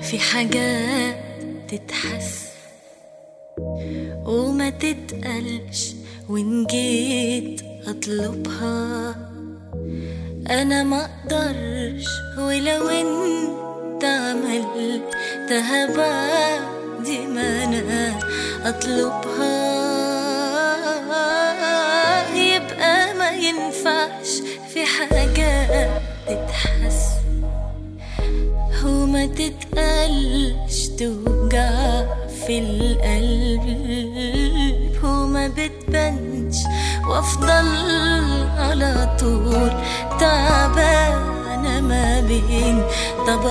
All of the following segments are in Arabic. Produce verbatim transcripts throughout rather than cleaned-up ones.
في حاجات تتحس وما تتقلش، وإن جيت أطلبها أنا ما أقدرش، ولو أنت عملتها بعد ما أنا أطلبها يبقى ما ينفعش. في حاجات تتحس وما تتقلش، توجع في القلب وما بتبانش، وافضل على طول تعبانة ما بين طب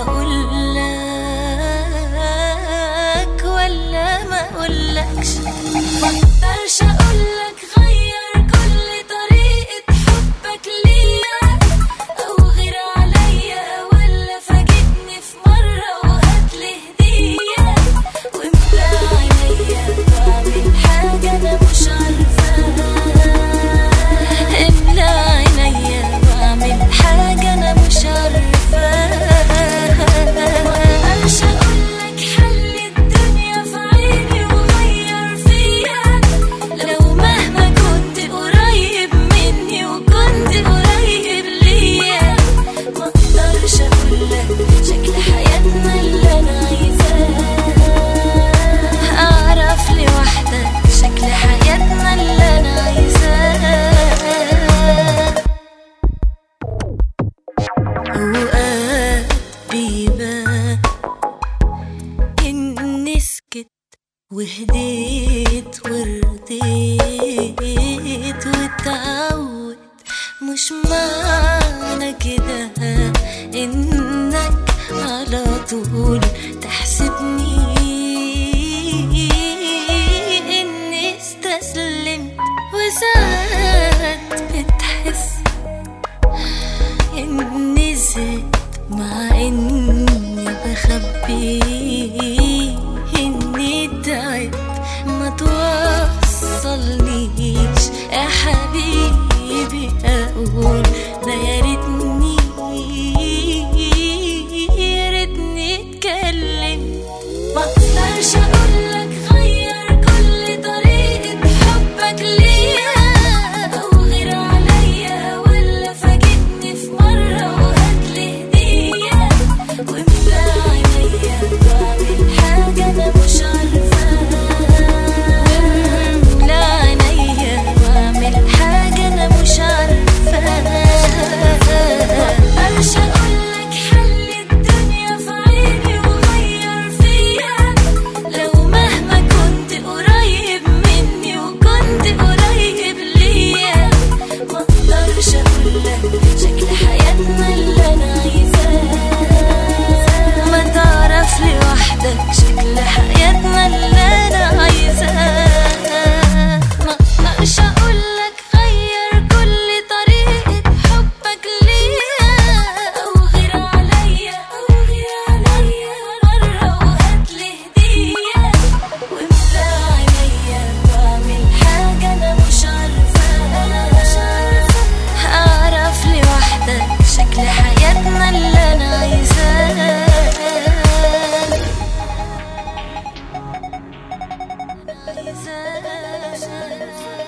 اقولك ولا ما اقولكش. مقدرش اقولك غير كل طريقة حبك ليا او غير عليا، ولا فاجئني في مرة وهاتلي هدية واملى عينيا بعمل حاجة انا مش عارفاها. املى عينيا بعمل حاجة انا مش عارفاها. مقدرش اقولك حل الدنيا في عيني وغير فيا، لو مهما كنت قريب مني وكنت قريب ليا. مقدرش اقولك شكل حياتنا اللي انا عايزاه، اعرف لوحدك شكل حياتنا اللي انا عايزاه. اوقات بيبان اني سكت وهديت ورضيت واتعود، مش معنى كده انك على طول تحسبني اني استسلمت. وساعات بتحس اني زدت مع اني بخبي اني تعبت ما توصلنيش يا حبيبي. اقول ده يا ريتني يا ريتني اتكلم. مقدرش اقولك غير كل طريقة حبك ليا او غير عليا، ولا فاجئني في مرة وهاتلي هدية واملى عينيا بعمل حاجة انا مش عارفاها. املى عينيا بعمل حاجة انا مش عارفاها. مقدرش اقولك حل الدنيا في عيني وغير فيا، لو مهما كنت قريب مني وكنت قريب ليا. مقدرش اقولك شكل حياتنا اللي انا عايزاه، ما تعرف لوحدك شكل حياتنا اللي انا عايزاه. مقدرش اقولك غير كل طريقة حبك ليا او غير عليا، او غير عليا مرة وهاتلي هدية واملى عينيا بعمل حاجة انا مش عارفاها. اعرف لوحدك شكل حياتنا اللي انا عايزاه. عايزاه